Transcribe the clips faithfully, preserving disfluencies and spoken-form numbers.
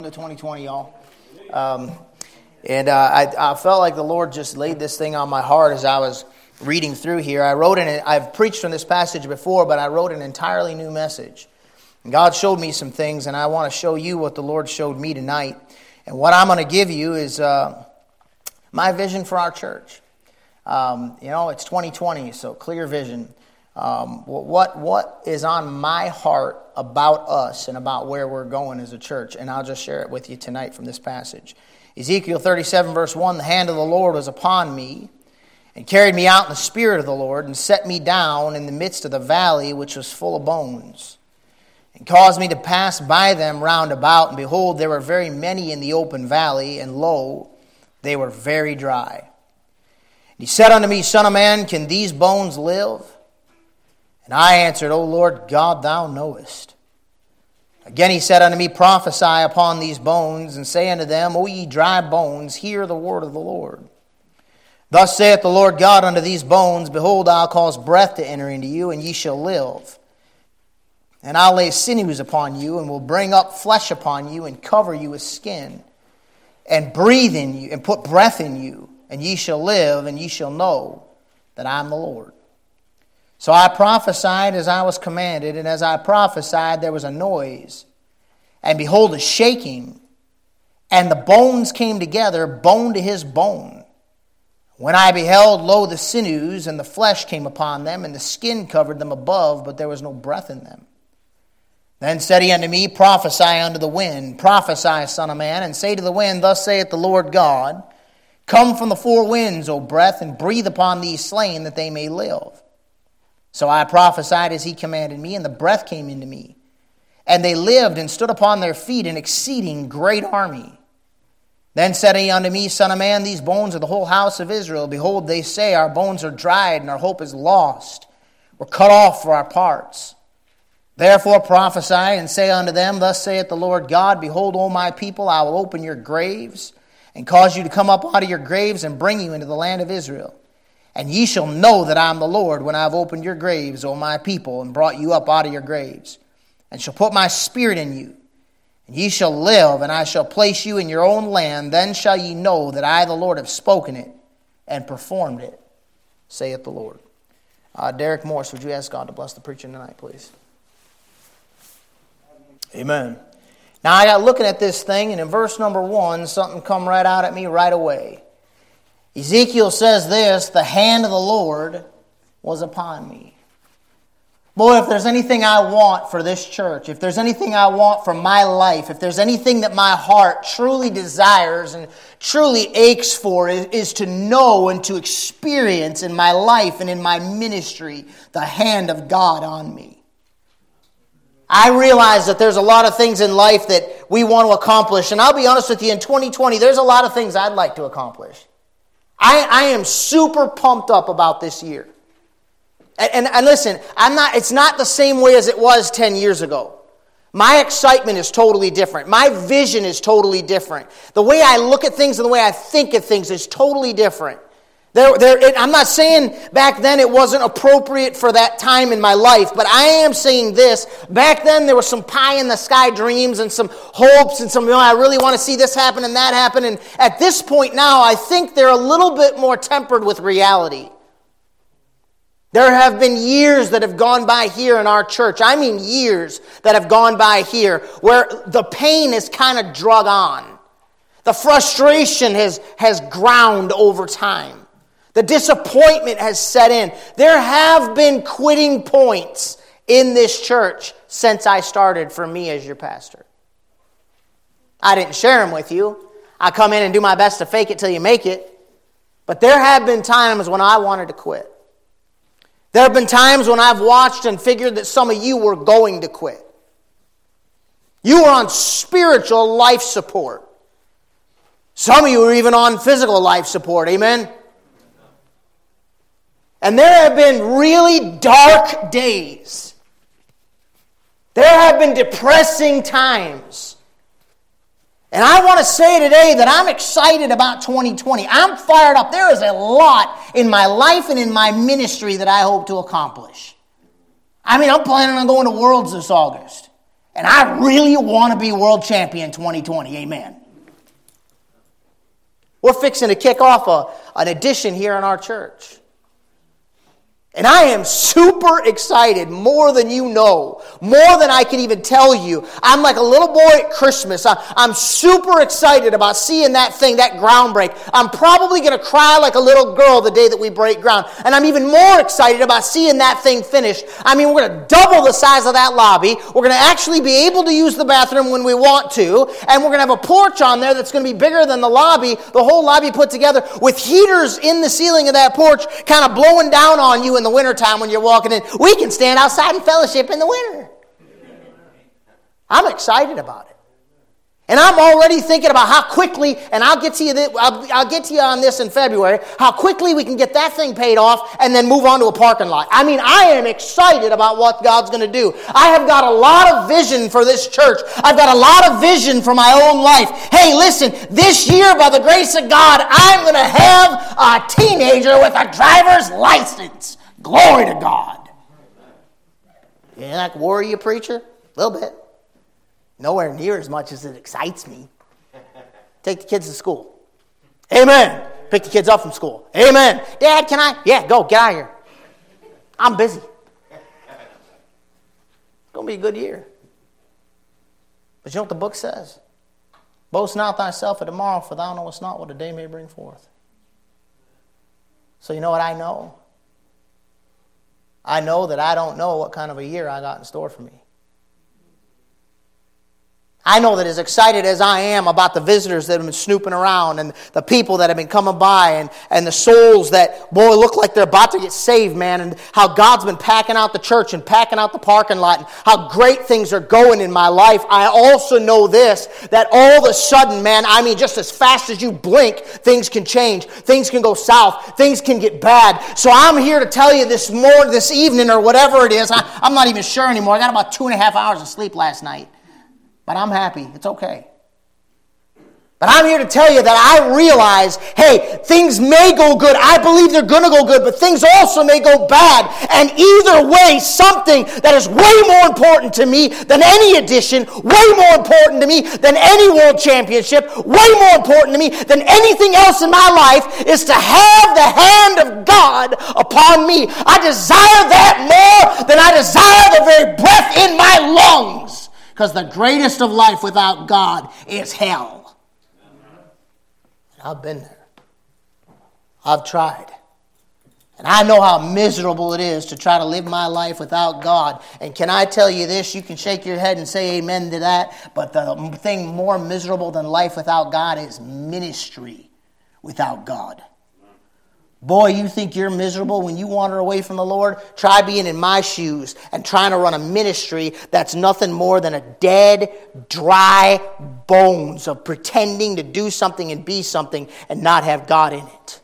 To twenty twenty, y'all. Um, and uh, I, I felt like the Lord just laid this thing on my heart as I was reading through here. I wrote an, I've preached on this passage before, but I wrote an entirely new message. And God showed me some things, and I want to show you what the Lord showed me tonight. And what I'm going to give you is uh, my vision for our church. Um, you know, it's twenty twenty, so clear vision. Um, what what is on my heart about us and about where we're going as a church, and I'll just share it with you tonight from this passage. Ezekiel thirty-seven verse one, the hand of the Lord was upon me, and carried me out in the spirit of the Lord, and set me down in the midst of the valley which was full of bones, and caused me to pass by them round about, and behold, there were very many in the open valley, and lo, they were very dry. And he said unto me, Son of man, can these bones live? And I answered, O Lord God, thou knowest. Again he said unto me, Prophesy upon these bones, and say unto them, O ye dry bones, hear the word of the Lord. Thus saith the Lord God unto these bones, Behold, I'll cause breath to enter into you, and ye shall live. And I'll lay sinews upon you, and will bring up flesh upon you, and cover you with skin, and breathe in you, and put breath in you, and ye shall live, and ye shall know that I am the Lord. So I prophesied as I was commanded, and as I prophesied there was a noise, and behold a shaking, and the bones came together, bone to his bone. When I beheld, lo, the sinews and the flesh came upon them, and the skin covered them above, but there was no breath in them. Then said he unto me, Prophesy unto the wind, prophesy, son of man, and say to the wind, Thus saith the Lord God, Come from the four winds, O breath, and breathe upon these slain, that they may live. So I prophesied as he commanded me, and the breath came into me. And they lived and stood upon their feet, an exceeding great army. Then said he unto me, Son of man, these bones are the whole house of Israel. Behold, they say, Our bones are dried, and our hope is lost. We're cut off for our parts. Therefore prophesy, and say unto them, Thus saith the Lord God, Behold, O my people, I will open your graves, and cause you to come up out of your graves, and bring you into the land of Israel. And ye shall know that I am the Lord when I have opened your graves, O my people, and brought you up out of your graves, and shall put my spirit in you. And ye shall live, and I shall place you in your own land. Then shall ye know that I, the Lord, have spoken it and performed it, saith the Lord. Uh, Derek Morse, would you ask God to bless the preacher tonight, please? Amen. Now I got looking at this thing, and in verse number one, something come right out at me right away. Ezekiel says this, the hand of the Lord was upon me. Boy, if there's anything I want for this church, if there's anything I want for my life, if there's anything that my heart truly desires and truly aches for, is, is to know and to experience in my life and in my ministry the hand of God on me. I realize that there's a lot of things in life that we want to accomplish, and I'll be honest with you, in twenty twenty, there's a lot of things I'd like to accomplish. I, I am super pumped up about this year. And, and, and listen, I'm not. It's not the same way as it was ten years ago. My excitement is totally different. My vision is totally different. The way I look at things and the way I think of things is totally different. There, there, it, I'm not saying back then it wasn't appropriate for that time in my life, but I am saying this. Back then there was some pie-in-the-sky dreams and some hopes and some, you know, I really want to see this happen and that happen. And at this point now, I think they're a little bit more tempered with reality. There have been years that have gone by here in our church. I mean years that have gone by here where the pain is kind of drug on. The frustration has, has ground over time. The disappointment has set in. There have been quitting points in this church since I started for me as your pastor. I didn't share them with you. I come in and do my best to fake it till you make it. But there have been times when I wanted to quit. There have been times when I've watched and figured that some of you were going to quit. You were on spiritual life support. Some of you were even on physical life support. Amen? And there have been really dark days. There have been depressing times. And I want to say today that I'm excited about twenty twenty. I'm fired up. There is a lot in my life and in my ministry that I hope to accomplish. I mean, I'm planning on going to Worlds this August. And I really want to be world champion twenty twenty. Amen. We're fixing to kick off a, an addition here in our church. And I am super excited, more than you know, more than I can even tell you. I'm like a little boy at Christmas. I, I'm super excited about seeing that thing, that ground break. I'm probably going to cry like a little girl the day that we break ground. And I'm even more excited about seeing that thing finished. I mean, we're going to double the size of that lobby. We're going to actually be able to use the bathroom when we want to. And we're going to have a porch on there that's going to be bigger than the lobby, the whole lobby put together, with heaters in the ceiling of that porch kind of blowing down on you in the wintertime when you're walking in. We can stand outside and fellowship in the winter. I'm excited about it. And I'm already thinking about how quickly, and I'll get to you, I'll, I'll get to you on this in February, how quickly we can get that thing paid off and then move on to a parking lot. I mean, I am excited about what God's going to do. I have got a lot of vision for this church. I've got a lot of vision for my own life. Hey, listen, this year, by the grace of God, I'm going to have a teenager with a driver's license. Glory to God. Yeah, that worry you, preacher? A little bit. Nowhere near as much as it excites me. Take the kids to school. Amen. Pick the kids up from school. Amen. Dad, can I? Yeah, go. Get out of here. I'm busy. It's going to be a good year. But you know what the book says? Boast not thyself of tomorrow, for thou knowest not what a day may bring forth. So you know what I know? I know that I don't know what kind of a year I got in store for me. I know that as excited as I am about the visitors that have been snooping around and the people that have been coming by and, and the souls that, boy, look like they're about to get saved, man, and how God's been packing out the church and packing out the parking lot and how great things are going in my life, I also know this, that all of a sudden, man, I mean, just as fast as you blink, things can change. Things can go south. Things can get bad. So I'm here to tell you this morning, this evening, or whatever it is, I, I'm not even sure anymore. I got about two and a half hours of sleep last night. But I'm happy. It's okay. But I'm here to tell you that I realize, hey, things may go good. I believe they're going to go good, but things also may go bad. And either way, something that is way more important to me than any addition, way more important to me than any world championship, way more important to me than anything else in my life is to have the hand of God upon me. I desire that more than I desire the very breath in my lungs. Because the greatest of life without God is hell. I've been there. I've tried. And I know how miserable it is to try to live my life without God. And can I tell you this? You can shake your head and say amen to that. But the thing more miserable than life without God is ministry without God. Boy, you think you're miserable when you wander away from the Lord? Try being in my shoes and trying to run a ministry that's nothing more than a dead, dry bones of pretending to do something and be something and not have God in it.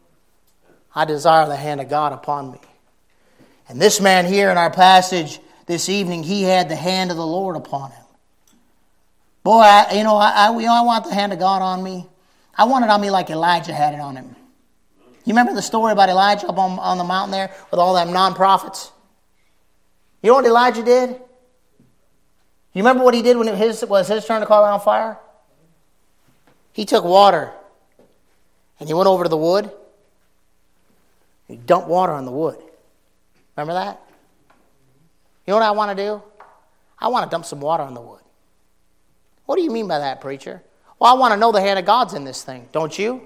I desire the hand of God upon me. And this man here in our passage this evening, he had the hand of the Lord upon him. Boy, I, you know, I, I, you know, I want the hand of God on me. I want it on me like Elijah had it on him. You remember the story about Elijah up on, on the mountain there with all them non-prophets? You know what Elijah did? You remember what he did when it his, was his turn to call down fire? He took water and he went over to the wood. He dumped water on the wood. Remember that? You know what I want to do? I want to dump some water on the wood. What do you mean by that, preacher? Well, I want to know the hand of God's in this thing, don't you?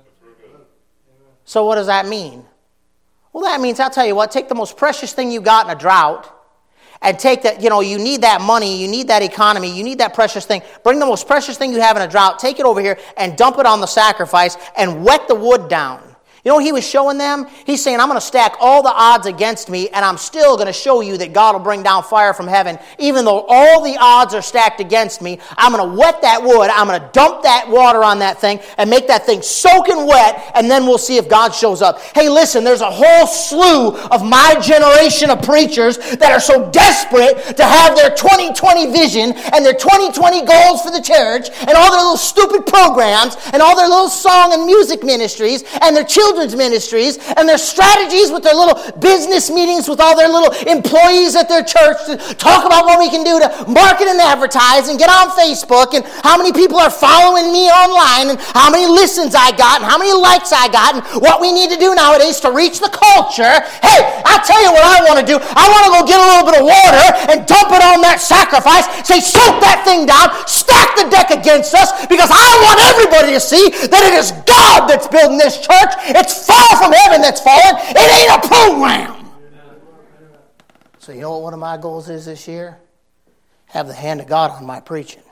So what does that mean? Well, that means, I'll tell you what, take the most precious thing you got in a drought and take that, you know, you need that money, you need that economy, you need that precious thing. Bring the most precious thing you have in a drought, take it over here and dump it on the sacrifice and wet the wood down. You know what he was showing them? He's saying, I'm going to stack all the odds against me, and I'm still going to show you that God will bring down fire from heaven. Even though all the odds are stacked against me, I'm going to wet that wood, I'm going to dump that water on that thing, and make that thing soaking wet, and then we'll see if God shows up. Hey, listen, there's a whole slew of my generation of preachers that are so desperate to have their twenty twenty vision, and their twenty twenty goals for the church, and all their little stupid programs, and all their little song and music ministries, and their children children's ministries and their strategies with their little business meetings with all their little employees at their church to talk about what we can do to market and advertise and get on Facebook and how many people are following me online and how many listens I got and how many likes I got and what we need to do nowadays to reach the culture. Hey, I'll tell you what I want to do. I want to go get a little bit of water and dump it on that sacrifice. Say, soak that thing down, stack the deck against us, because I want everybody to see that it is God that's building this church. It's far from heaven that's fallen. It ain't a program. So you know what one of my goals is this year? Have the hand of God on my preaching.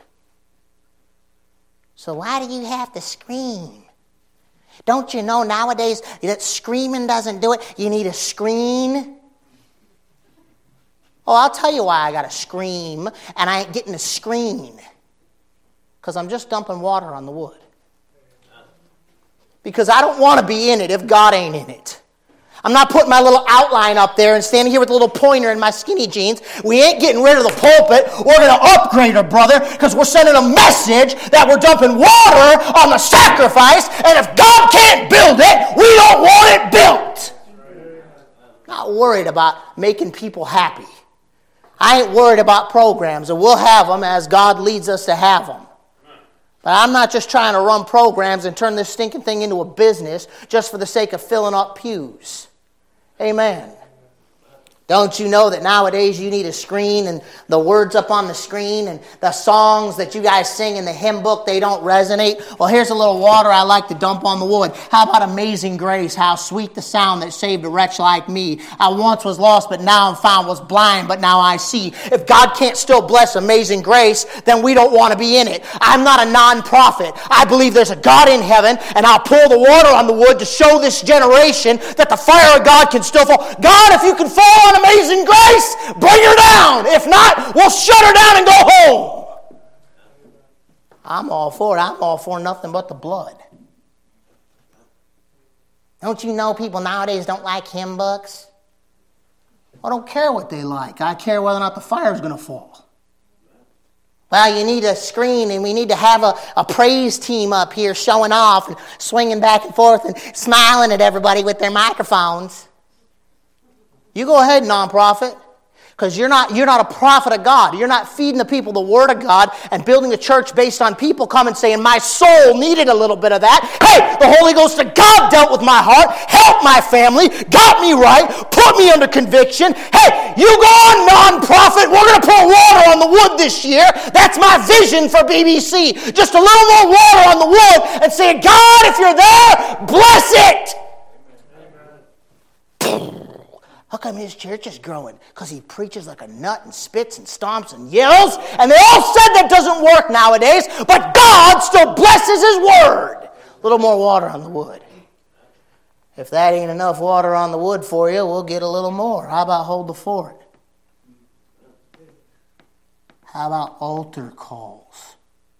So why do you have to scream? Don't you know nowadays that screaming doesn't do it? You need a screen. Oh, I'll tell you why I got to scream and I ain't getting a screen. Because I'm just dumping water on the wood. Because I don't want to be in it if God ain't in it. I'm not putting my little outline up there and standing here with a little pointer in my skinny jeans. We ain't getting rid of the pulpit. We're going to upgrade her, brother, because we're sending a message that we're dumping water on the sacrifice, and if God can't build it, we don't want it built. Not worried about making people happy. I ain't worried about programs, and we'll have them as God leads us to have them. But I'm not just trying to run programs and turn this stinking thing into a business just for the sake of filling up pews. Amen. Don't you know that nowadays you need a screen and the words up on the screen and the songs that you guys sing in the hymn book, they don't resonate? Well, here's a little water I like to dump on the wood. How about Amazing Grace? How sweet the sound that saved a wretch like me. I once was lost, but now I'm found, was blind, but now I see. If God can't still bless Amazing Grace, then we don't want to be in it. I'm not a non-prophet. I believe there's a God in heaven, and I'll pour the water on the wood to show this generation that the fire of God can still fall. God, if you can fall on Amazing Grace, bring her down. If not, we'll shut her down and go home. I'm all for it. I'm all for nothing but the blood. Don't you know people nowadays don't like hymn books? I don't care what they like. I care whether or not the fire is going to fall. Well, you need a screen, and we need to have a, a praise team up here showing off and swinging back and forth and smiling at everybody with their microphones. You go ahead, nonprofit, because you're not, you're not a prophet of God. You're not feeding the people the Word of God and building a church based on people coming saying, my soul needed a little bit of that. Hey, the Holy Ghost of God dealt with my heart, helped my family, got me right, put me under conviction. Hey, you go on, nonprofit. We're going to pour water on the wood this year. That's my vision for B B C. Just a little more water on the wood and say, God, if you're there, bless it. How come his church is growing? Because he preaches like a nut and spits and stomps and yells. And they all said that doesn't work nowadays. But God still blesses his word. A little more water on the wood. If that ain't enough water on the wood for you, we'll get a little more. How about hold the fort? How about altar calls?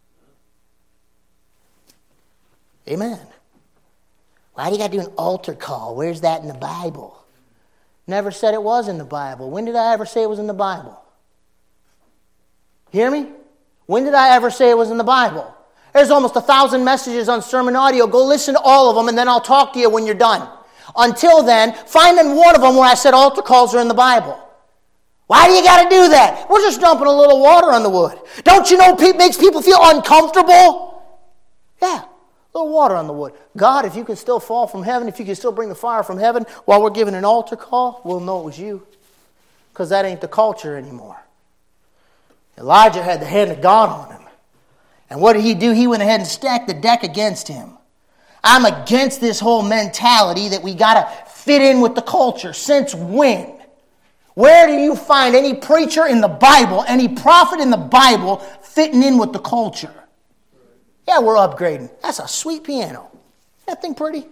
Amen. Why do you got to do an altar call? Where's that in the Bible? Never said it was in the Bible. When did I ever say it was in the Bible? Hear me? When did I ever say it was in the Bible? There's almost a thousand messages on sermon audio. Go listen to all of them, and then I'll talk to you when you're done. Until then, find in one of them where I said altar calls are in the Bible. Why do you got to do that? We're just dumping a little water on the wood. Don't you know it makes people feel uncomfortable? Yeah. A little water on the wood. God, if you can still fall from heaven, if you can still bring the fire from heaven while we're giving an altar call, we'll know it was you. Because that ain't the culture anymore. Elijah had the hand of God on him. And what did he do? He went ahead and stacked the deck against him. I'm against this whole mentality that we got to fit in with the culture. Since when? Where do you find any preacher in the Bible, any prophet in the Bible fitting in with the culture? Yeah, we're upgrading. That's a sweet piano. That thing pretty?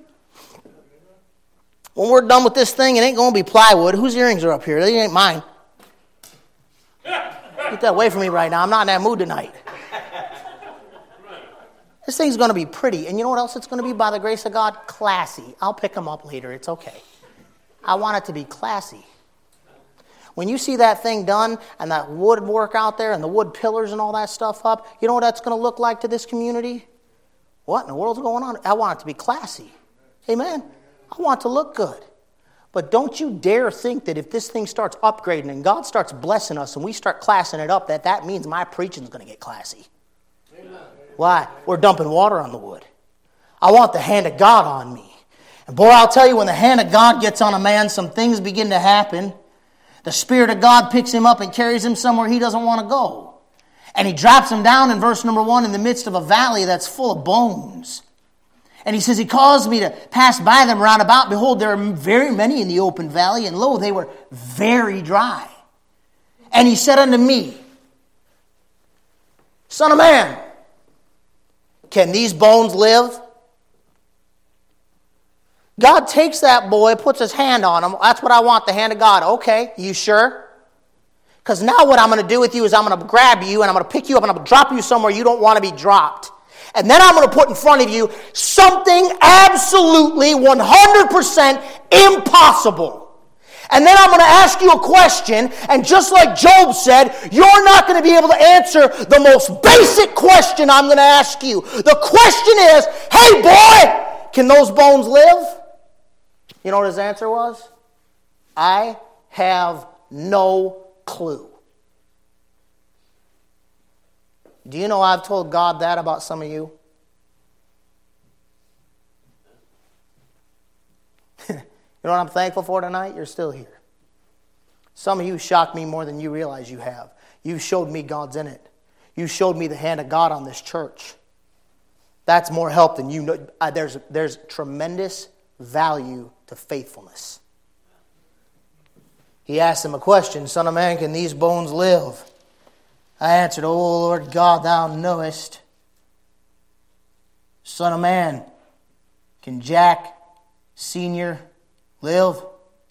When we're done with this thing, it ain't going to be plywood. Whose earrings are up here? They ain't mine. Get that away from me right now. I'm not in that mood tonight. This thing's going to be pretty. And you know what else it's going to be, by the grace of God? Classy. I'll pick them up later. It's okay. I want it to be classy. When you see that thing done and that woodwork out there and the wood pillars and all that stuff up, you know what that's going to look like to this community? What in the world's going on? I want it to be classy. Amen. I want to look good. But don't you dare think that if this thing starts upgrading and God starts blessing us and we start classing it up, that that means my preaching is going to get classy. Amen. Why? We're dumping water on the wood. I want the hand of God on me. And boy, I'll tell you, when the hand of God gets on a man, some things begin to happen. The Spirit of God picks him up and carries him somewhere he doesn't want to go. And he drops him down in verse number one in the midst of a valley that's full of bones. And he says, he caused me to pass by them round about. Behold, there are very many in the open valley, and lo, they were very dry. And he said unto me, Son of man, can these bones live? God takes that boy, puts his hand on him. That's what I want, the hand of God. Okay, you sure? Because now what I'm going to do with you is I'm going to grab you and I'm going to pick you up and I'm going to drop you somewhere you don't want to be dropped. And then I'm going to put in front of you something absolutely one hundred percent impossible. And then I'm going to ask you a question, and just like Job said, you're not going to be able to answer the most basic question I'm going to ask you. The question is, hey boy, can those bones live? You know what his answer was? I have no clue. Do you know I've told God that about some of you? You know what I'm thankful for tonight? You're still here. Some of you shocked me more than you realize you have. You showed me God's in it. You showed me the hand of God on this church. That's more help than you know. There's, there's tremendous value to faithfulness. He asked him a question, Son of man, can these bones live? I answered, O Lord God, thou knowest. Son of man, can Jack Senior live?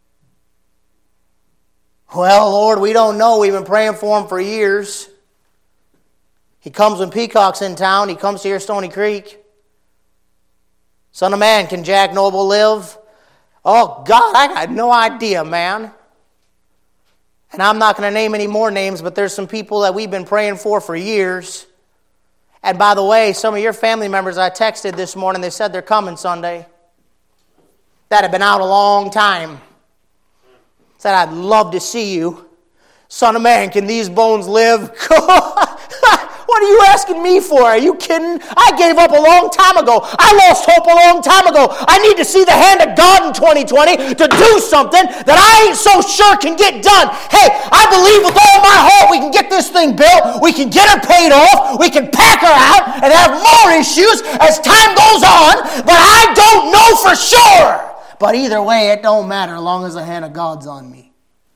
Well, Lord, we don't know. We've been praying for him for years. He comes when Peacock's in town. He comes here, Stony Creek. Son of man, can Jack Noble live? Oh, God, I got no idea, man. And I'm not going to name any more names, but there's some people that we've been praying for for years. And by the way, some of your family members I texted this morning, they said they're coming Sunday. That had been out a long time. Said, I'd love to see you. Son of man, can these bones live? What are you asking me for? Are you kidding? I gave up a long time ago. I lost hope a long time ago. I need to see the hand of God in twenty twenty to do something that I ain't so sure can get done. Hey, I believe with all my heart we can get this thing built. We can get her paid off. We can pack her out and have more issues as time goes on. But I don't know for sure. But either way, it don't matter as long as the hand of God's on me.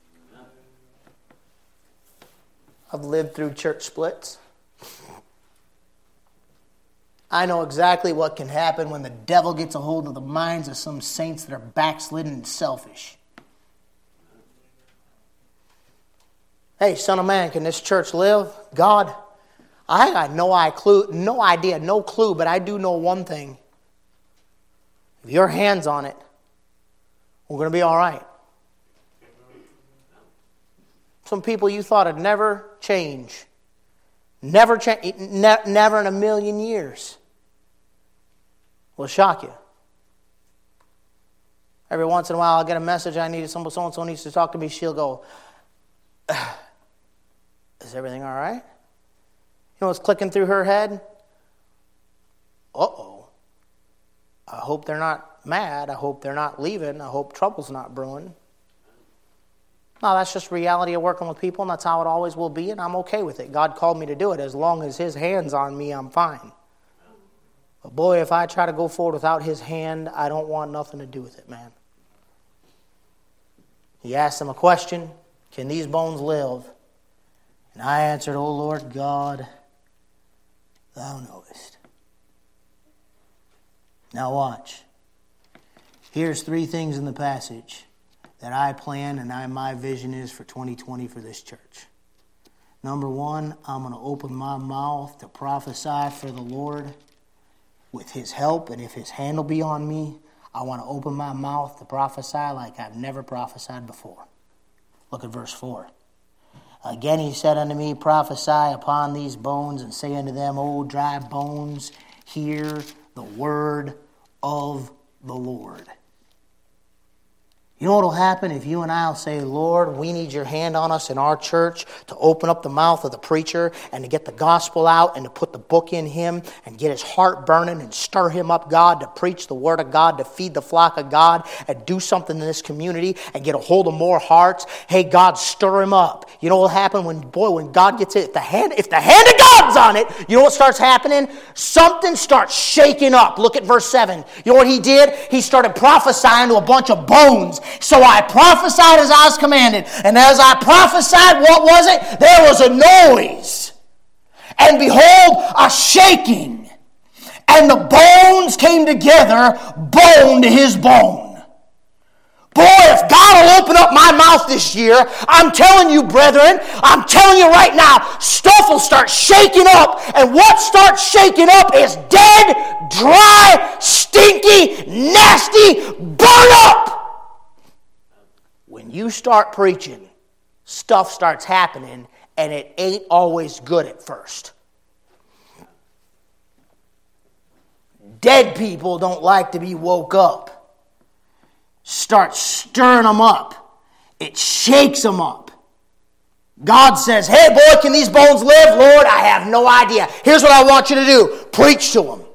I've lived through church splits. I know exactly what can happen when the devil gets a hold of the minds of some saints that are backslidden and selfish. Hey, son of man, can this church live? God, I got no clue, no idea, no clue, but I do know one thing. If your hand's on it, we're going to be all right. Some people you thought would never change. Never change, ne- never in a million years. Will shock you. Every once in a while I'll get a message, I need someone, so-and-so needs to talk to me. She'll go, is everything all right? You know what's clicking through her head? Uh-oh. I hope they're not mad. I hope they're not leaving. I hope trouble's not brewing. No, that's just reality of working with people, and that's how it always will be, and I'm okay with it. God called me to do it. As long as His hand's on me, I'm fine. But boy, if I try to go forward without His hand, I don't want nothing to do with it, man. He asked him a question, can these bones live? And I answered, O Lord God, thou knowest. Now watch. Here's three things in the passage that I plan and I, my vision is for twenty twenty for this church. Number one, I'm going to open my mouth to prophesy for the Lord with His help. And if His hand will be on me, I want to open my mouth to prophesy like I've never prophesied before. Look at verse four. Again he said unto me, prophesy upon these bones and say unto them, O dry bones, hear the word of the Lord. You know what will happen if you and I will say, Lord, we need your hand on us in our church to open up the mouth of the preacher and to get the gospel out and to put the book in him and get his heart burning and stir him up, God, to preach the word of God, to feed the flock of God and do something in this community and get a hold of more hearts. Hey, God, stir him up. You know what will happen when, boy, when God gets it, if the hand, if the hand of God's on it, you know what starts happening? Something starts shaking up. Look at verse seven. You know what he did? He started prophesying to a bunch of bones. So I prophesied as I was commanded. And as I prophesied, what was it? There was a noise. And behold, a shaking. And the bones came together, bone to his bone. Boy, if God will open up my mouth this year, I'm telling you, brethren, I'm telling you right now, stuff will start shaking up. And what starts shaking up is dead, dry, stinky, nasty, burn up. When you start preaching, stuff starts happening, and it ain't always good at first. Dead people don't like to be woke up. Start stirring them up. It shakes them up. God says, hey, boy, can these bones live? Lord, I have no idea. Here's what I want you to do. Preach to them.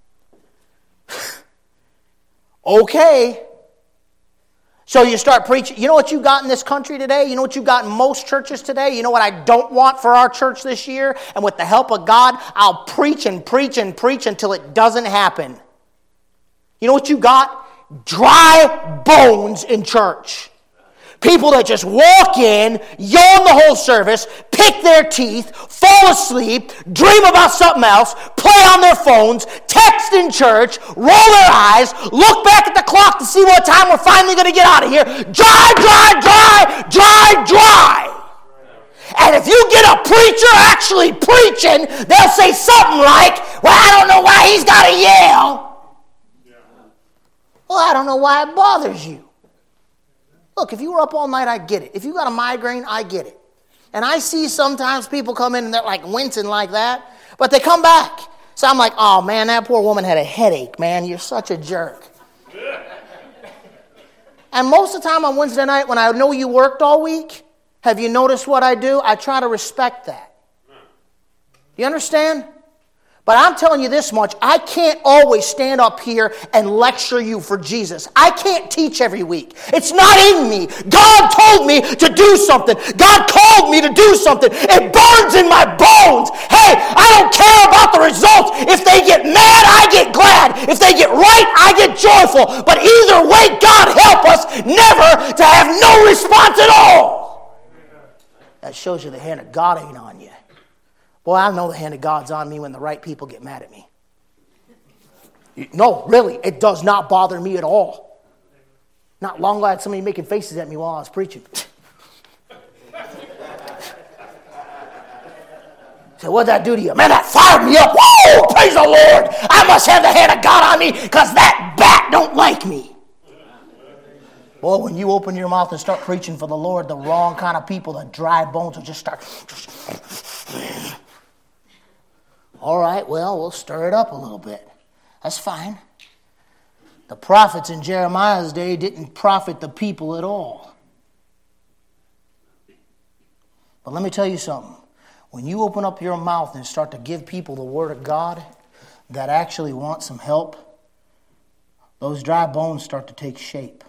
Okay. So you start preaching. You know what you got in this country today? You know what you got in most churches today? You know what I don't want for our church this year? And with the help of God, I'll preach and preach and preach until it doesn't happen. You know what you got? Dry bones in church. People that just walk in, yawn the whole service, pick their teeth, fall asleep, dream about something else, play on their phones, text in church, roll their eyes, look back at the clock to see what time we're finally going to get out of here. Dry, dry, dry, dry, dry. And if you get a preacher actually preaching, they'll say something like, well, I don't know why he's got to yell. Well, I don't know why it bothers you. Look, if you were up all night, I get it. If you got a migraine, I get it. And I see sometimes people come in and they're like wincing like that, but they come back. So I'm like, oh man, that poor woman had a headache, man. You're such a jerk. And most of the time on Wednesday night when I know you worked all week, have you noticed what I do? I try to respect that. You understand? But I'm telling you this much, I can't always stand up here and lecture you for Jesus. I can't teach every week. It's not in me. God told me to do something. God called me to do something. It burns in my bones. Hey, I don't care about the results. If they get mad, I get glad. If they get right, I get joyful. But either way, God help us never to have no response at all. That shows you the hand of God ain't on you. Well, I know the hand of God's on me when the right people get mad at me. No, really, it does not bother me at all. Not long ago, I had somebody making faces at me while I was preaching. So what'd that do to you? Man, that fired me up. Whoa, praise the Lord. I must have the hand of God on me because that bat don't like me. Boy, when you open your mouth and start preaching for the Lord, the wrong kind of people, the dry bones will just start... All right, well, we'll stir it up a little bit. That's fine. The prophets in Jeremiah's day didn't profit the people at all. But let me tell you something. When you open up your mouth and start to give people the word of God that actually want some help, those dry bones start to take shape.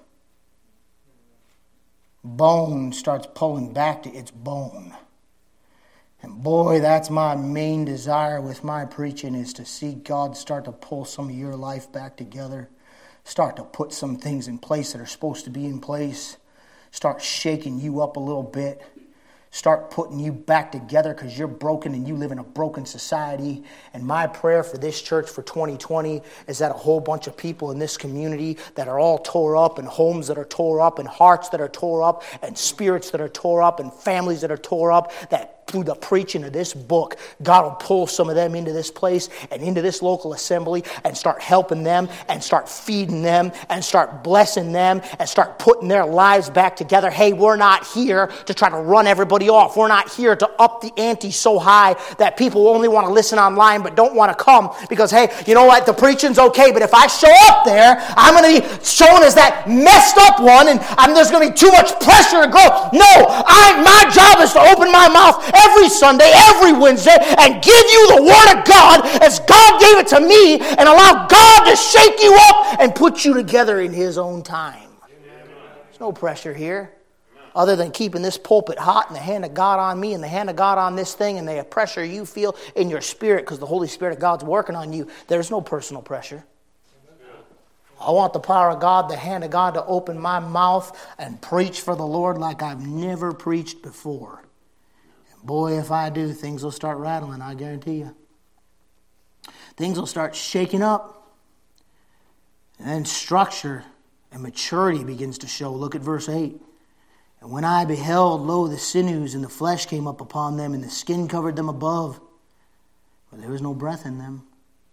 Bone starts pulling back to its bone. And boy, that's my main desire with my preaching, is to see God start to pull some of your life back together. Start to put some things in place that are supposed to be in place. Start shaking you up a little bit. Start putting you back together because you're broken and you live in a broken society. And my prayer for this church for twenty twenty is that a whole bunch of people in this community that are all tore up, and homes that are tore up, and hearts that are tore up, and spirits that are tore up, and families that are tore up, that through the preaching of this book, God will pull some of them into this place and into this local assembly and start helping them and start feeding them and start blessing them and start putting their lives back together. Hey, we're not here to try to run everybody off. We're not here to up the ante so high that people only want to listen online but don't want to come because, hey, you know what? The preaching's okay, but if I show up there, I'm going to be shown as that messed up one and I'm, there's going to be too much pressure and growth. No, I, my job is to open my mouth every Sunday, every Wednesday, and give you the Word of God as God gave it to me and allow God to shake you up and put you together in His own time. There's no pressure here other than keeping this pulpit hot and the hand of God on me and the hand of God on this thing and the pressure you feel in your spirit because the Holy Spirit of God's working on you. There's no personal pressure. I want the power of God, the hand of God to open my mouth and preach for the Lord like I've never preached before. And boy, if I do, things will start rattling, I guarantee you. Things will start shaking up. And then structure and maturity begins to show. Look at verse eight. And when I beheld, lo, the sinews and the flesh came up upon them, and the skin covered them above, but there was no breath in them.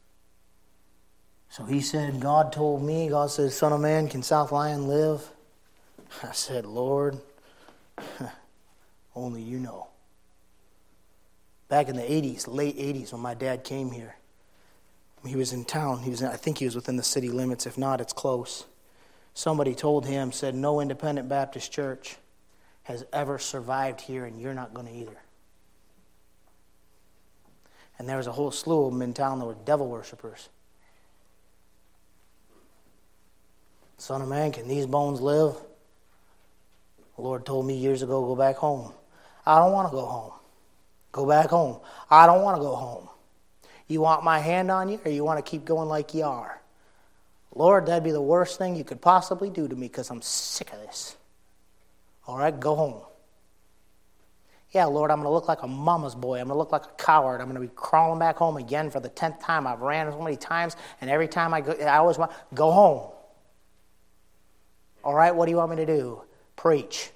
So he said, God told me, God said, Son of man, can South Lyon live? I said, Lord, only you know. Back in the eighties, late eighties, when my dad came here, he was in town. He was, I think he was within the city limits. If not, it's close. Somebody told him, said, no independent Baptist church has ever survived here, and you're not going to either. And there was a whole slew of them in town that were devil worshipers. Son of man, can these bones live? The Lord told me years ago, go back home. I don't want to go home. Go back home. I don't want to go home. You want my hand on you, or you want to keep going like you are? Lord, that'd be the worst thing you could possibly do to me because I'm sick of this. All right, go home. Yeah, Lord, I'm going to look like a mama's boy. I'm going to look like a coward. I'm going to be crawling back home again for the tenth time. I've ran so many times, and every time I go, I always want, go home. All right, what do you want me to do? Preach.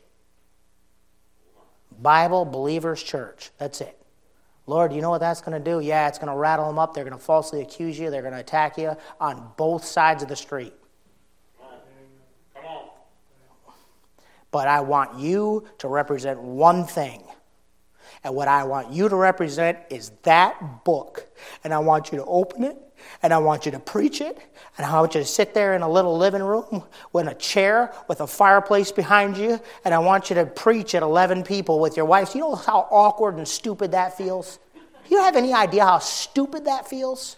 Bible, believers, church. That's it. Lord, you know what that's going to do? Yeah, it's going to rattle them up. They're going to falsely accuse you. They're going to attack you on both sides of the street. Come on. But I want you to represent one thing. And what I want you to represent is that book. And I want you to open it. And I want you to preach it. And I want you to sit there in a little living room with a chair with a fireplace behind you. And I want you to preach at eleven people with your wife. You know how awkward and stupid that feels? You don't have any idea how stupid that feels?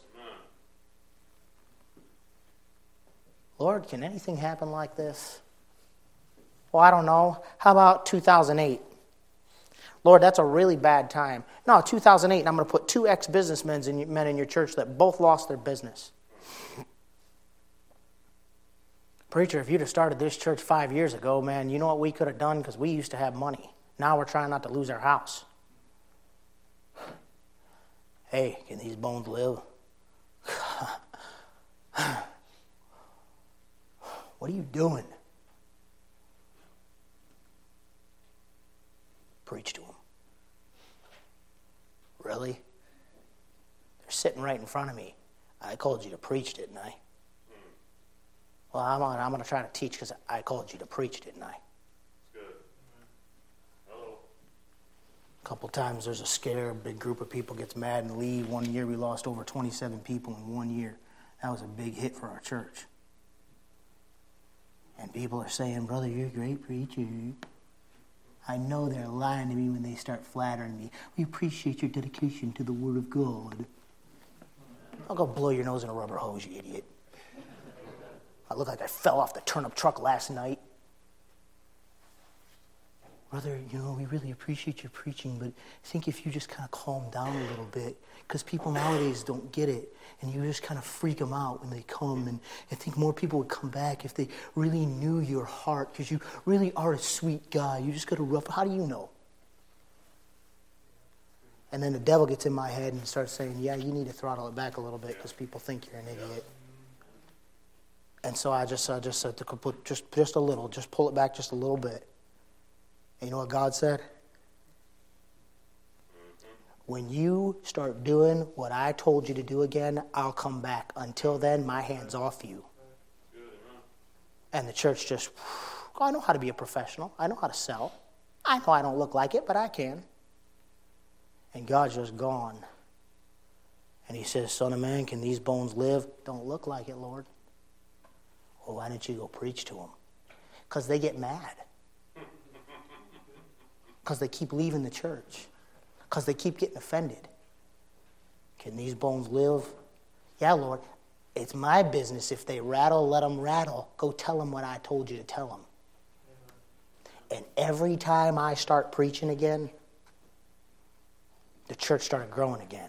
Lord, can anything happen like this? Well, I don't know. How about two thousand eight? Lord, that's a really bad time. No, two thousand eight, and I'm going to put two ex-businessmen in, men in your church that both lost their business. Preacher, if you'd have started this church five years ago, man, you know what we could have done? Because we used to have money. Now we're trying not to lose our house. Hey, can these bones live? What are you doing? Preach to them. Really? They're sitting right in front of me. I called you to preach, didn't I? Well, I'm on, I'm going to try to teach because I called you to preach, didn't I? Good. Hello. A couple times there's a scare, a big group of people gets mad and leave. One year we lost over twenty-seven people in one year. That was a big hit for our church. And people are saying, brother, you're a great preacher. I know they're lying to me when they start flattering me. We appreciate your dedication to the Word of God. I'll go blow your nose in a rubber hose, you idiot. I look like I fell off the turnip truck last night. Brother, you know, we really appreciate your preaching, but I think if you just kind of calm down a little bit, because people nowadays don't get it, and you just kind of freak them out when they come, and I think more people would come back if they really knew your heart, because you really are a sweet guy. You just got a rough, how do you know? And then the devil gets in my head and starts saying, yeah, you need to throttle it back a little bit because people think you're an idiot. And so I just I just said to put just just a little, just pull it back just a little bit. And you know what God said? When you start doing what I told you to do again, I'll come back. Until then, my hand's off you. And the church just, oh, I know how to be a professional. I know how to sell. I know I don't look like it, but I can. And God's just gone. And he says, son of man, can these bones live? Don't look like it, Lord. Well, why don't you go preach to them? Because they get mad. Because they keep leaving the church. Because they keep getting offended. Can these bones live? Yeah, Lord. It's my business. If they rattle, let them rattle. Go tell them what I told you to tell them. And every time I start preaching again, the church started growing again.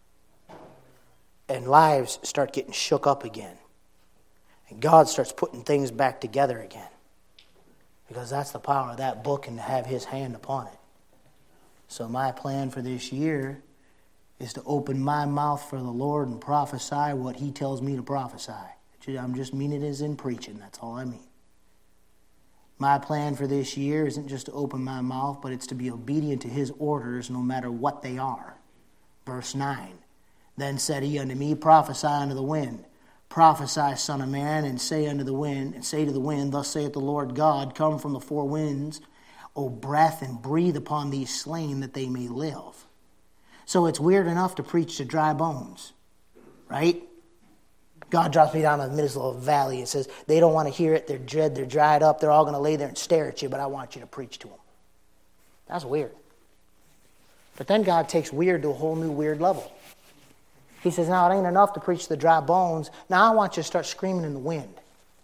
And lives start getting shook up again. And God starts putting things back together again. Because that's the power of that book and to have his hand upon it. So my plan for this year is to open my mouth for the Lord and prophesy what he tells me to prophesy. I'm just meaning it as in preaching. That's all I mean. My plan for this year isn't just to open my mouth, but it's to be obedient to his orders no matter what they are. Verse nine. Then said he unto me, prophesy unto the wind. Prophesy, son of man, and say unto the wind, and say to the wind, thus saith the Lord God, come from the four winds, O breath, and breathe upon these slain that they may live. So it's weird enough to preach to dry bones, right? God drops me down in the middle of a valley and says, they don't want to hear it, they're dread, they're dried up, they're all going to lay there and stare at you, but I want you to preach to them. That's weird. But then God takes weird to a whole new weird level. He says, now it ain't enough to preach to the dry bones. Now I want you to start screaming in the wind.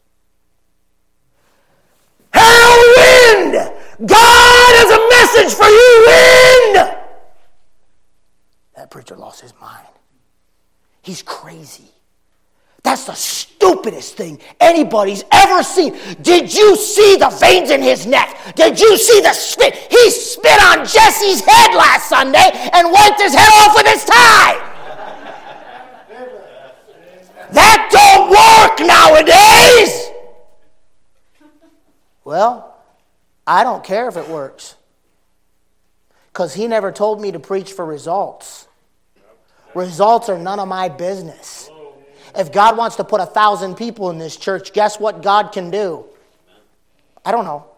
Hail wind! God has a message for you, wind! That preacher lost his mind. He's crazy. That's the stupidest thing anybody's ever seen. Did you see the veins in his neck? Did you see the spit? He spit on Jesse's head last Sunday and wiped his head off with his tie. That don't work nowadays. Well, I don't care if it works. Because he never told me to preach for results. Results are none of my business. If God wants to put a thousand people in this church, guess what God can do? I don't know.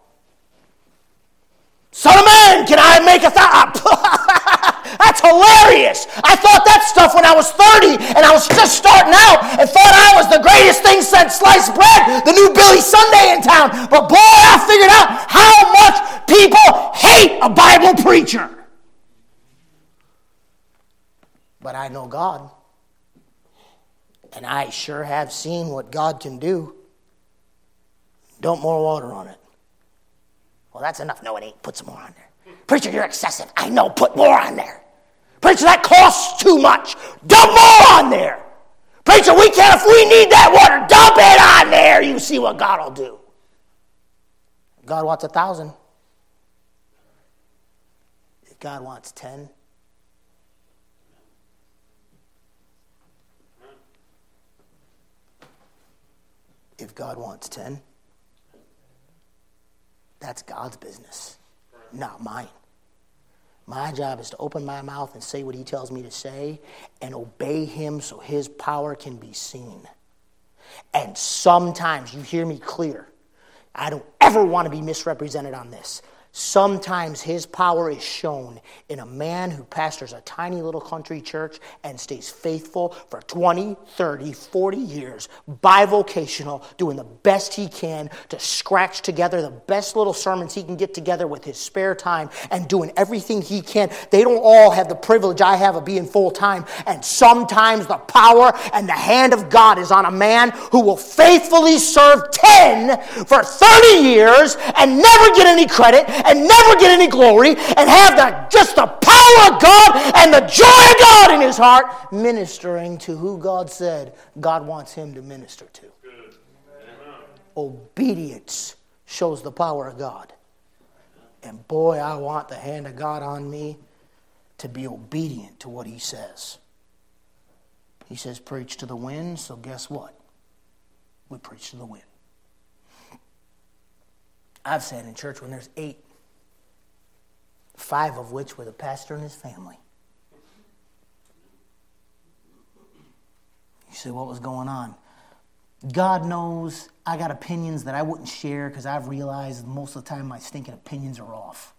Son of man, can I make a thousand? That's hilarious. I thought that stuff when I was thirty and I was just starting out and thought I was the greatest thing since sliced bread, the new Billy Sunday in town. But boy, I figured out how much people hate a Bible preacher. But I know God. And I sure have seen what God can do. Don't more water on it. Well, that's enough. No, it ain't. Put some more on there. Preacher, you're excessive. I know. Put more on there. Preacher, that costs too much. Dump more on there. Preacher, we can't, if we need that water, dump it on there. You see what God will do. God wants a thousand. If God wants ten. If God wants ten, that's God's business, not mine. My job is to open my mouth and say what he tells me to say and obey him so his power can be seen. And sometimes, you hear me clear, I don't ever want to be misrepresented on this. Sometimes his power is shown in a man who pastors a tiny little country church and stays faithful for twenty, thirty, forty years, bivocational, doing the best he can to scratch together the best little sermons he can get together with his spare time and doing everything he can. They don't all have the privilege I have of being full-time. And sometimes the power and the hand of God is on a man who will faithfully serve ten for thirty years and never get any credit and never get any glory, and have the, just the power of God and the joy of God in his heart, ministering to who God said God wants him to minister to. Good. Obedience shows the power of God. And boy, I want the hand of God on me to be obedient to what he says. He says, preach to the wind, so guess what? We preach to the wind. I've sat in church when there's eight, five of which were the pastor and his family. You say, what was going on? God knows I got opinions that I wouldn't share because I've realized most of the time my stinking opinions are off.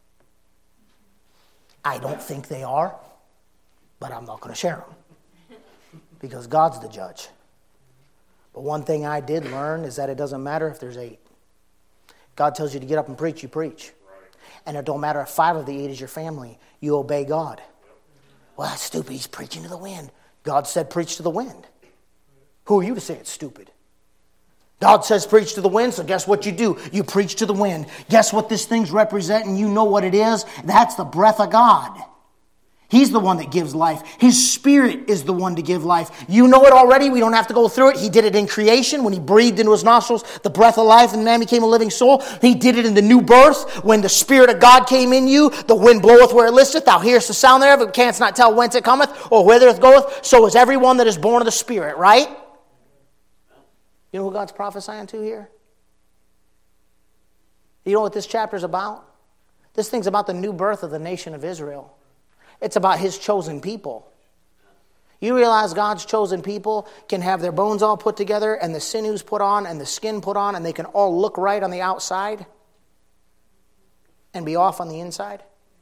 I don't think they are, but I'm not going to share them because God's the judge. But one thing I did learn is that it doesn't matter if there's eight. God tells you to get up and preach, you preach. And it don't matter if five of the eight is your family, you obey God. Well, that's stupid. He's preaching to the wind. God said preach to the wind. Who are you to say it's stupid? God says preach to the wind, so guess what you do? You preach to the wind. Guess what this thing's representing? You know what it is? That's the breath of God. He's the one that gives life. His Spirit is the one to give life. You know it already. We don't have to go through it. He did it in creation when He breathed into His nostrils the breath of life and man became a living soul. He did it in the new birth when the Spirit of God came in you. The wind bloweth where it listeth. Thou hearest the sound thereof, but canst not tell whence it cometh or whither it goeth. So is everyone that is born of the Spirit, right? You know who God's prophesying to here? You know what this chapter is about? This thing's about the new birth of the nation of Israel. It's about His chosen people. You realize God's chosen people can have their bones all put together and the sinews put on and the skin put on and they can all look right on the outside and be off on the inside?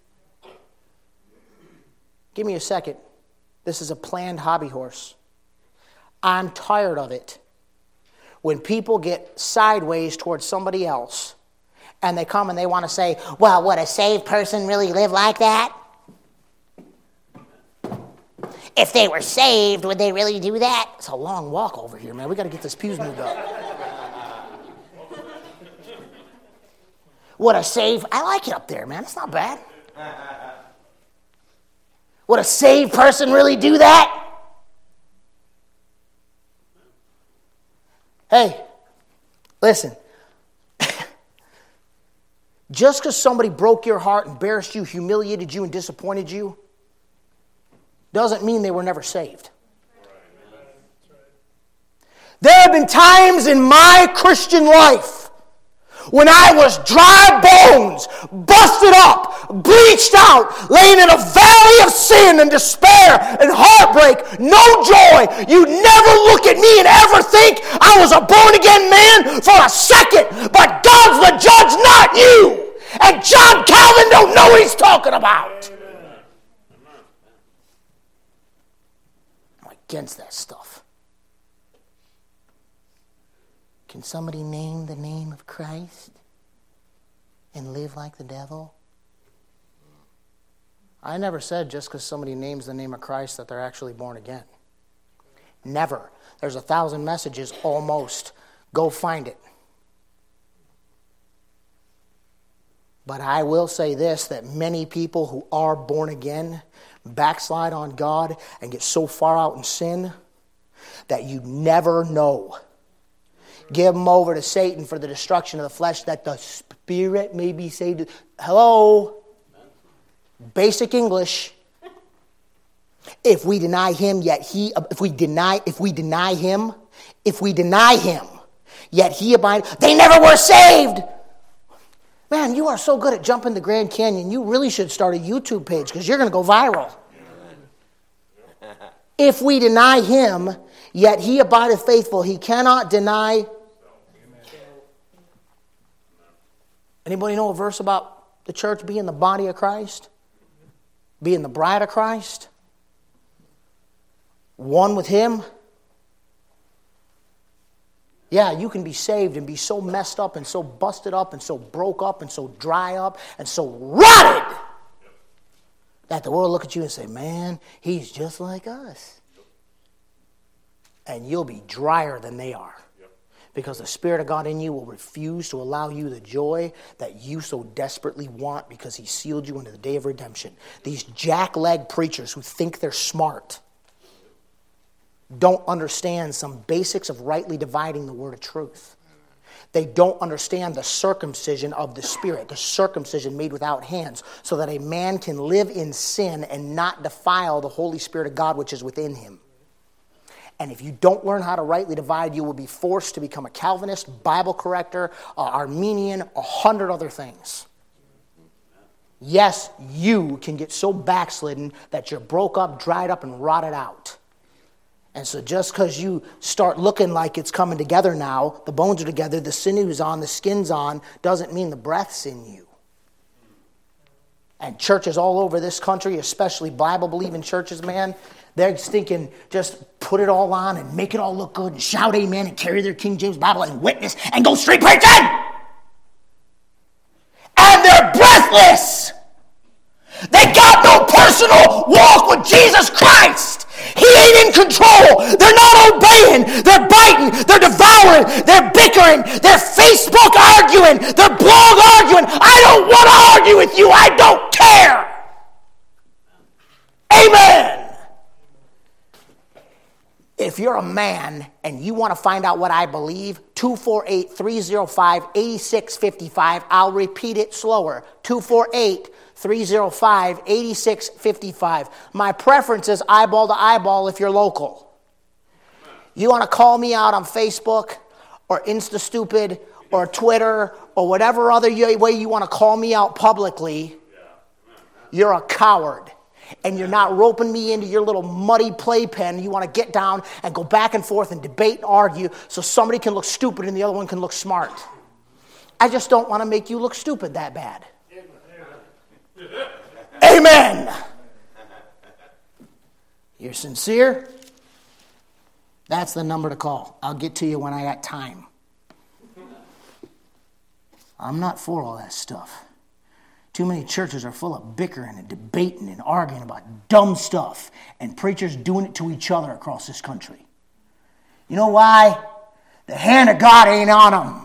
Give me a second. This is a planned hobby horse. I'm tired of it. When people get sideways towards somebody else and they come and they want to say, well, would a saved person really live like that? If they were saved, would they really do that? It's a long walk over here, man. We got to get this pews moved up. Would a saved... I like it up there, man. It's not bad. Would a saved person really do that? Hey, listen. Just because somebody broke your heart, embarrassed you, humiliated you, and disappointed you, doesn't mean they were never saved. There have been times in my Christian life when I was dry bones, busted up, bleached out, laying in a valley of sin and despair and heartbreak, no joy. You'd never look at me and ever think I was a born-again man for a second. But God's the judge, not you. And John Calvin don't know what he's talking about. I'm against that stuff. Can somebody name the name of Christ and live like the devil? I never said just because somebody names the name of Christ that they're actually born again. Never. There's a thousand messages, almost. Go find it. But I will say this, that many people who are born again backslide on God and get so far out in sin that you never know. Give them over to Satan for the destruction of the flesh, that the spirit may be saved. Hello? Basic English. If we deny him, yet he, if we deny, if we deny him, if we deny him, yet he abide, they never were saved. Man, you are so good at jumping the Grand Canyon. You really should start a YouTube page because you're going to go viral. If we deny him, yet he abideth faithful. He cannot deny. Anybody know a verse about the church being the body of Christ? Being the bride of Christ? One with him? Yeah, you can be saved and be so messed up and so busted up and so broke up and so dry up and so rotted that the world will look at you and say, man, he's just like us. And you'll be drier than they are. Because the Spirit of God in you will refuse to allow you the joy that you so desperately want because he sealed you into the day of redemption. These jackleg preachers who think they're smart don't understand some basics of rightly dividing the word of truth. They don't understand the circumcision of the Spirit, the circumcision made without hands, so that a man can live in sin and not defile the Holy Spirit of God which is within him. And if you don't learn how to rightly divide, you will be forced to become a Calvinist, Bible corrector, uh, Armenian, a hundred other things. Yes, you can get so backslidden that you're broke up, dried up, and rotted out. And so just because you start looking like it's coming together now, the bones are together, the sinew's on, the skin's on, doesn't mean the breath's in you. And churches all over this country, especially Bible-believing churches, man, they're thinking just put it all on and make it all look good and shout amen and carry their King James Bible and witness and go street preaching! And they're breathless! They got no personal walk with Jesus Christ! He ain't in control. They're not obeying. They're biting. They're devouring. They're bickering. They're Facebook arguing. They're blog arguing. I don't want to argue with you. I don't care. Amen. If you're a man and you want to find out what I believe, two four eight, three oh five, eight six five five. I'll repeat it slower. two four eight, three oh five, eight six five five. My preference is eyeball to eyeball if you're local. You want to call me out on Facebook or InstaStupid or Twitter or whatever other way you want to call me out publicly, you're a coward. And you're not roping me into your little muddy playpen. You want to get down and go back and forth and debate and argue so somebody can look stupid and the other one can look smart. I just don't want to make you look stupid that bad. Amen. You're sincere? That's the number to call. I'll get to you when I got time. I'm not for all that stuff. Too many churches are full of bickering and debating and arguing about dumb stuff, and preachers doing it to each other across this country. You know why? The hand of God ain't on them.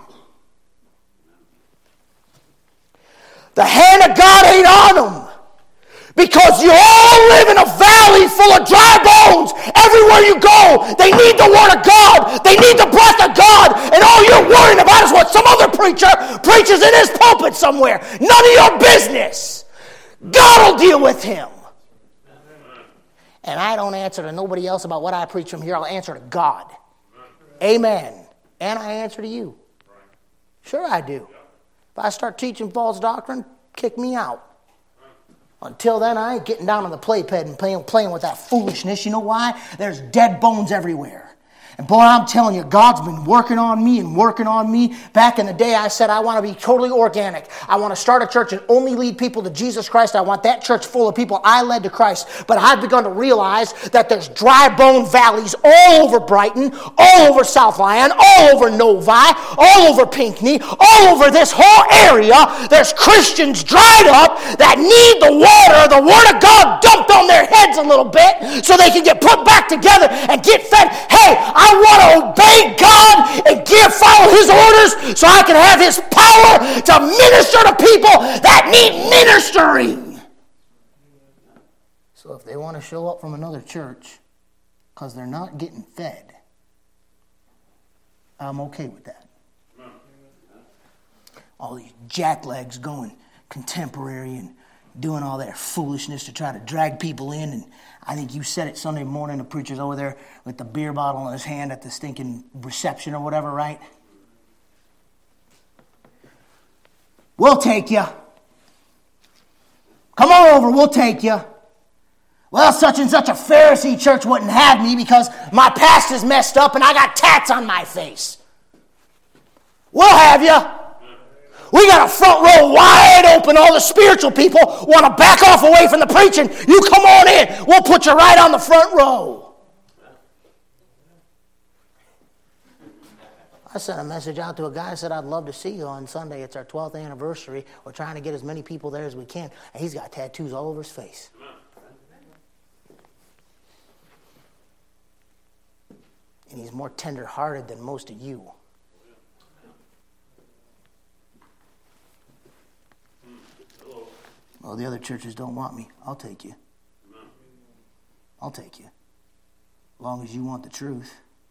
The hand of God ain't on them. Because you all live in a valley full of dry bones. Everywhere you go, they need the Word of God. They need the breath of God. And all you're worrying about is what some other preacher preaches in his pulpit somewhere. None of your business. God will deal with him. And I don't answer to nobody else about what I preach from here. I'll answer to God. Amen. And I answer to you. Sure I do. If I start teaching false doctrine, kick me out. Until then, I ain't getting down on the playpen and playing, playing with that foolishness. You know why? There's dead bones everywhere. And boy, I'm telling you, God's been working on me and working on me. Back in the day, I said I want to be totally organic. I want to start a church and only lead people to Jesus Christ. I want that church full of people I led to Christ. But I've begun to realize that there's dry bone valleys all over Brighton, all over South Lyon, all over Novi, all over Pinckney, all over this whole area. There's Christians dried up that need the water, the Word of God dumped on their heads a little bit so they can get put back together and get fed. Hey, I want to obey God and give, follow His orders so I can have His power to minister to people that need ministering. So if they want to show up from another church because they're not getting fed, I'm okay with that. All these jacklegs going contemporary and doing all that foolishness to try to drag people in. And I think you said it Sunday morning, the preacher's over there with the beer bottle in his hand at the stinking reception or whatever, right? We'll take you. Come on over, we'll take you. Well, such and such a Pharisee church wouldn't have me because my past is messed up and I got tats on my face. We'll have you. We got a front row wide open. All the spiritual people want to back off away from the preaching. You come on in. We'll put you right on the front row. I sent a message out to a guy. I said, I'd love to see you on Sunday. It's our twelfth anniversary. We're trying to get as many people there as we can. And he's got tattoos all over his face. And he's more tender-hearted than most of you. Well, the other churches don't want me. I'll take you. I'll take you. As long as you want the truth.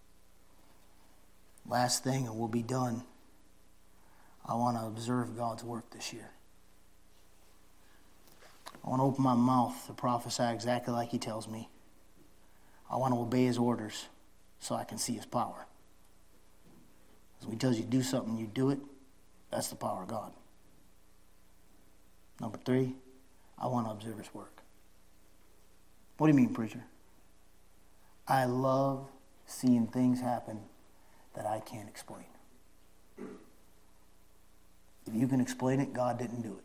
Last thing, and we'll be done. I want to observe God's work this year. I want to open my mouth to prophesy exactly like He tells me. I want to obey His orders so I can see His power. When He tells you to do something, you do it. That's the power of God. Number three, I want to observe His work. What do you mean, preacher? I love seeing things happen that I can't explain. If you can explain it, God didn't do it.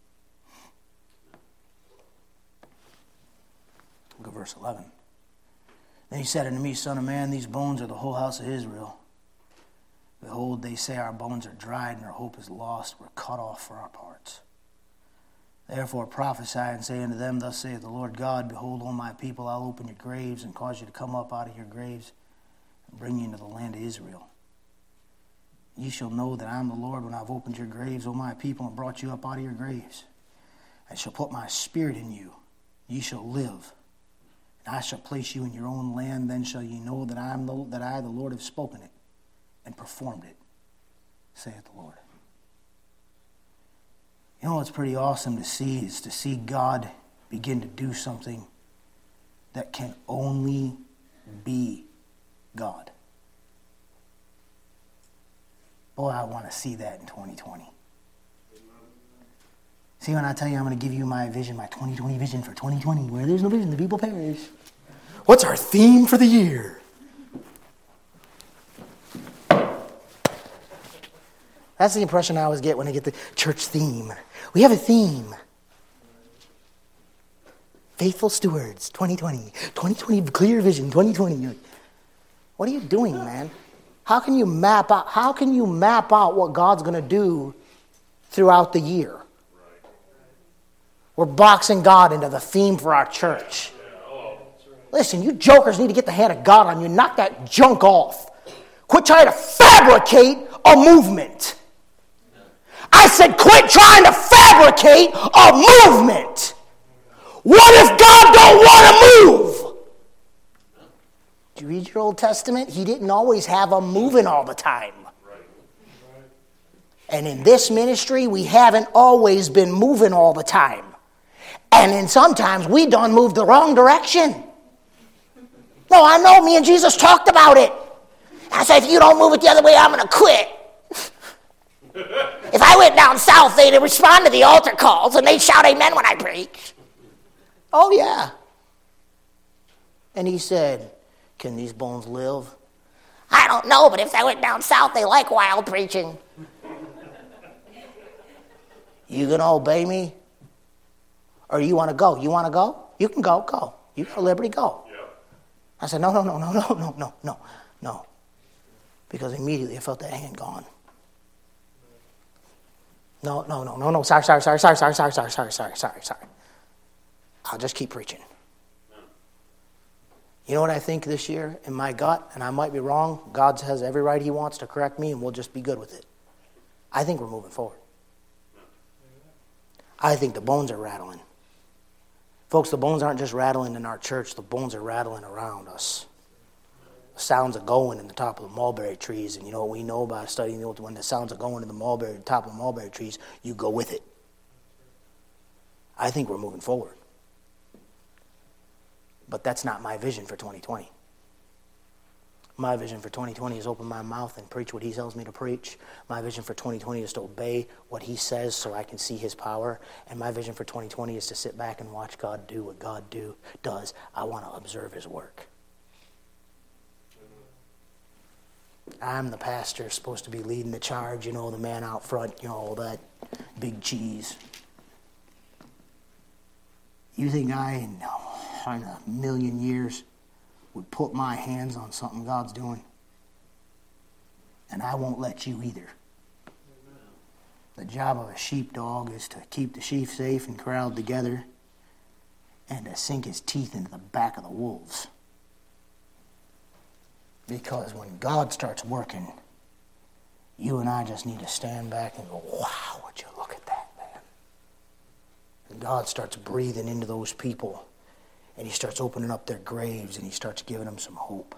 Look at verse eleven. Then he said unto me, Son of man, these bones are the whole house of Israel. Behold, they say our bones are dried and our hope is lost. We're cut off for our parts. Therefore prophesy and say unto them, Thus saith the Lord God, Behold, O my people, I'll open your graves and cause you to come up out of your graves and bring you into the land of Israel. Ye shall know that I am the Lord when I've opened your graves, O my people, and brought you up out of your graves. I shall put my spirit in you. Ye shall live. And I shall place you in your own land. Then shall ye know that I am the, that I, the Lord, have spoken it and performed it, saith the Lord. You know what's pretty awesome to see is to see God begin to do something that can only be God. Boy, I want to see that in twenty twenty. See, when I tell you I'm going to give you my vision, my twenty twenty vision for twenty twenty, where there's no vision, the people perish. What's our theme for the year? That's the impression I always get when I get the church theme. We have a theme. Faithful stewards, twenty twenty. twenty twenty, clear vision, twenty twenty. What are you doing, man? How can you map out, how can you map out what God's going to do throughout the year? We're boxing God into the theme for our church. Listen, you jokers need to get the hand of God on you. Knock that junk off. Quit trying to fabricate a movement. I said quit trying to fabricate a movement. What if God don't want to move? Did you read your Old Testament? He didn't always have them moving all the time. And in this ministry, we haven't always been moving all the time. And then sometimes we done moved the wrong direction. No, I know, me and Jesus talked about it. I said, if you don't move it the other way, I'm going to quit. If I went down south, they'd respond to the altar calls and they'd shout amen when I preach. Oh, yeah. And he said, can these bones live? I don't know, but if I went down south, they like wild preaching. You going to obey me? Or you want to go? You want to go? You can go, go. You got liberty, go. Yeah. I said, no, no, no, no, no, no, no, no, no. Because immediately I felt that hand gone. No, no, no, no, no. Sorry, sorry, sorry, sorry, sorry, sorry, sorry, sorry, sorry, sorry, sorry. I'll just keep preaching. You know what I think this year in my gut, and I might be wrong, God has every right he wants to correct me and we'll just be good with it. I think we're moving forward. I think the bones are rattling. Folks, the bones aren't just rattling in our church, the bones are rattling around us. The sounds are going in the top of the mulberry trees, and you know what we know about studying the old, when the sounds are going in the mulberry, the top of the mulberry trees, you go with it. I think we're moving forward. But that's not my vision for twenty twenty. My vision for twenty twenty is open my mouth and preach what he tells me to preach. My vision for twenty twenty is to obey what he says so I can see his power. And my vision for twenty twenty is to sit back and watch God do what God do does. I want to observe his work. I'm the pastor supposed to be leading the charge, you know, the man out front, you know, all that big cheese. You think I, no, in a million years, would put my hands on something God's doing? And I won't let you either. The job of a sheepdog is to keep the sheep safe and corralled together and to sink his teeth into the back of the wolves. Because when God starts working, you and I just need to stand back and go, wow, would you look at that, man? And God starts breathing into those people. And he starts opening up their graves and he starts giving them some hope.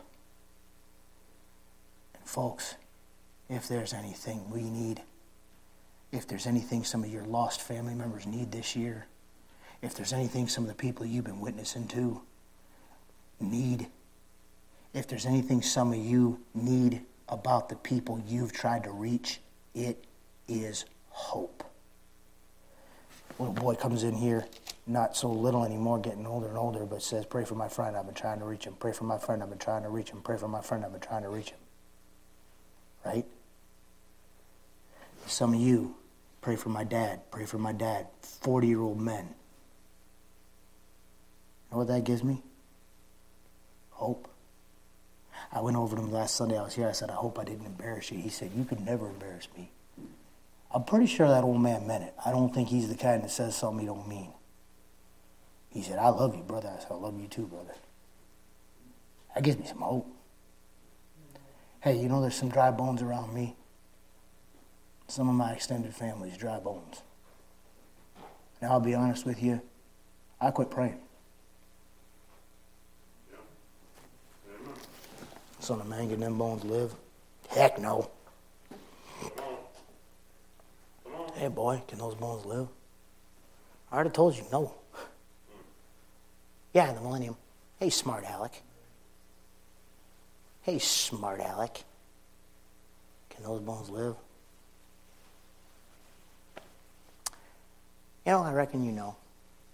And folks, if there's anything we need, if there's anything some of your lost family members need this year, if there's anything some of the people you've been witnessing to need, if there's anything some of you need about the people you've tried to reach, it is hope. Little boy comes in here, not so little anymore, getting older and older, but says, pray for my friend, I've been trying to reach him. Pray for my friend, I've been trying to reach him. Pray for my friend, I've been trying to reach him. Right? Some of you, pray for my dad, pray for my dad. forty-year-old men. You know what that gives me? Hope. I went over to him last Sunday I was here. I said, I hope I didn't embarrass you. He said, you could never embarrass me. I'm pretty sure that old man meant it. I don't think he's the kind that says something he don't mean. He said, I love you, brother. I said, I love you too, brother. That gives me some hope. Hey, you know there's some dry bones around me? Some of my extended family's dry bones. Now, I'll be honest with you, I quit praying. Son of man, can them bones live? Heck no. Hey, boy, can those bones live? I already told you, no. Yeah, in the millennium. Hey, smart Alec. Hey, smart Alec. Can those bones live? You know, I reckon you know.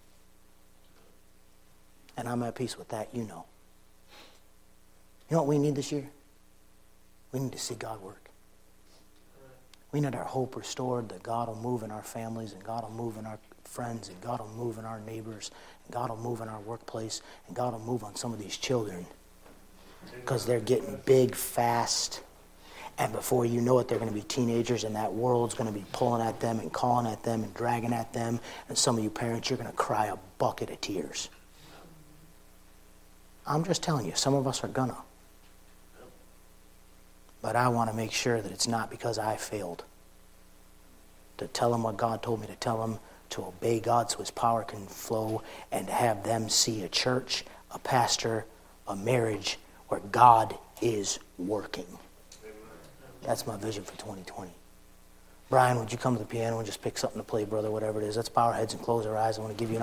And I'm at peace with that, you know. You know what we need this year? We need to see God work. We need our hope restored, that God will move in our families, and God will move in our friends, and God will move in our neighbors, and God will move in our workplace, and God will move on some of these children. Because they're getting big fast. And before you know it, they're going to be teenagers, and that world's going to be pulling at them and calling at them and dragging at them. And some of you parents, you're going to cry a bucket of tears. I'm just telling you, some of us are going to. But I want to make sure that it's not because I failed to tell them what God told me to tell them, to obey God so His power can flow, and to have them see a church, a pastor, a marriage where God is working. That's my vision for twenty twenty. Brian, would you come to the piano and just pick something to play, brother, whatever it is? Let's bow our heads and close our eyes. I want to give you an